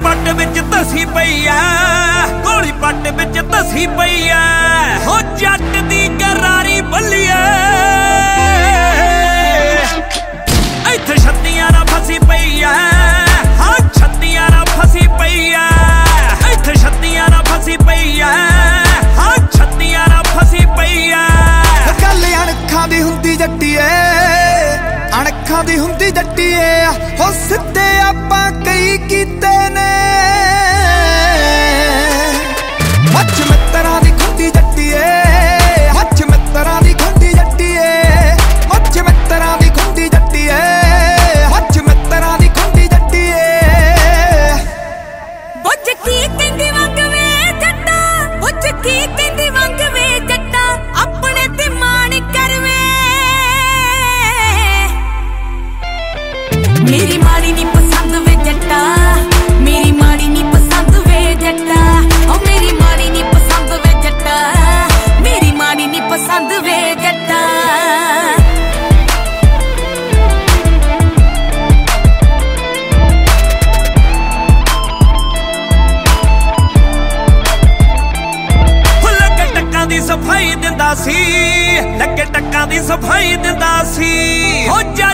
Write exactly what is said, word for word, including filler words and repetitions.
पट विच धसी पई ऐ, गोली पट विच धसी पई ऐ। हो जट दी करारी बल्लिए इत्थे छत्तियां ना फसी पई ऐ। हाँ छत्तियां ना फसी पई ऐ, इत्थे छत्तियां ना फसी पई ऐ। हाँ छत्तियां ना फसी पई ऐ। गल अणखां दी हुंदी जट्टीए, अणखां दी हुंदी जट्टीए। हो सिद्धे आपां कई कीते ने मच मित्तरां दी खुंदी जट्टीए, मच मित्तरां दी खुंदी जट्टीए, मच मित्तरां दी खुंदी जट्टीए, मच मित्तरां दी खुंदी जट्टीए। बुझ की कहंदी वंग वे जट्टा, बुझ की कहंदी वंग वे जट्टा, अपने ते मान करवे। मेरी माड़ी नी पसंद वे जट्टा, मेरी माड़ी नी पसंद वे जट्टा। ओ मेरी माड़ी नी पसंद वे जट्टा, मेरी माड़ी नी पसंद वे जट्टा। लगे टक्कां दी सफाई दिंदा सी, लगे टक्कां दी सफाई दिंदा सी। हो